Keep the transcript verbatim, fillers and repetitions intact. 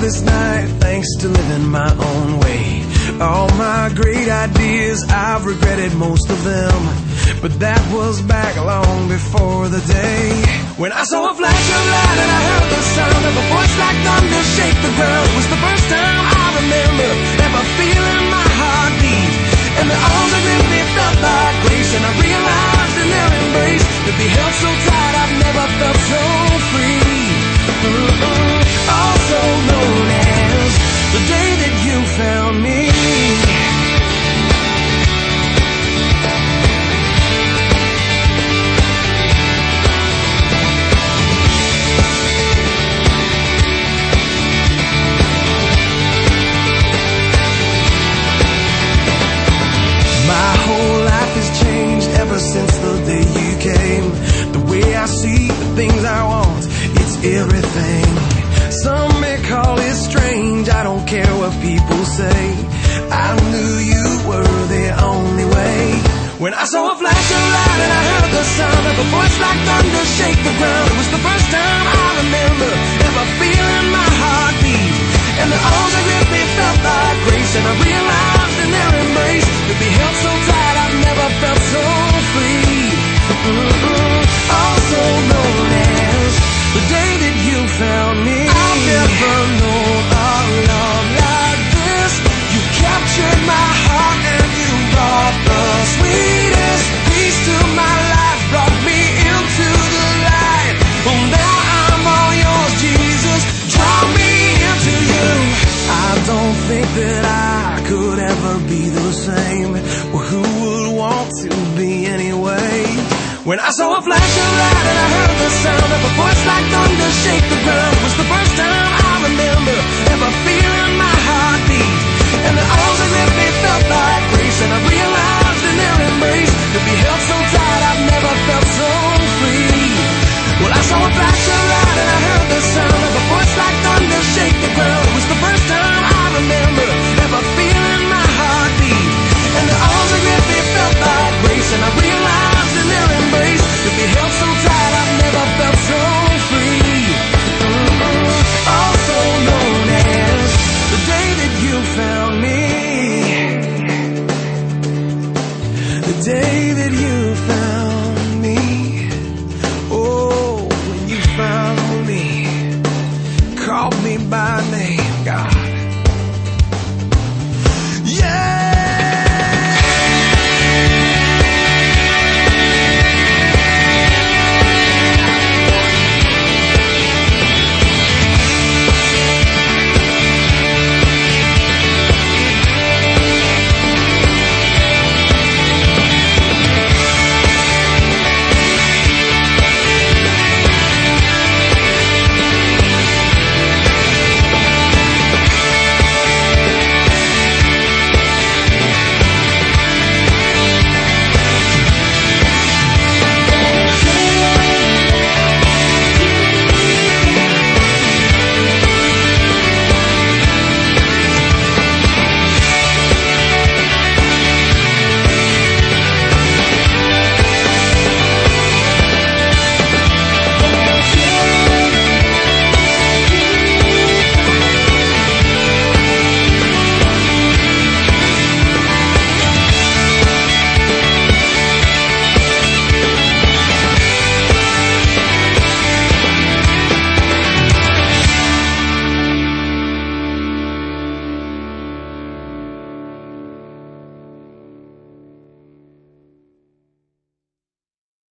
this night thanks to living my own way. All my great ideas, I've regretted most of them, but that was back long before the day when I saw a flash of light and I heard the sound of a voice like thunder shake the ground. It was the first time I remember ever feeling my heart beat, and the arms that gripped me felt like grace, and I realized in their embrace to be held so tight I've never felt so free. Mm-mm. Also known as the day that you found me. My whole life has changed ever since the day you came. The way I see the things I want, it's everything. Some may call it strange, I don't care what people say. I knew you were the only way. When I saw a flash of light and I heard the sound of a voice like thunder shake the ground. It was the first time I remember ever feeling my heart beat, and the arms that gripped me felt like grace, and I realized in their embrace to be held so tight I've never felt so free. Mm-mm. Also known as the day that you found me. I've never known a love like this. You captured my heart and you brought the sweetest peace to my life, brought me into the light. Well, now I'm all yours, Jesus. Draw me into you. I don't think that I could ever be the same. Well, who would want to be anyway? When I saw a flash of light and I heard the sound of a voice like thunder shake the ground.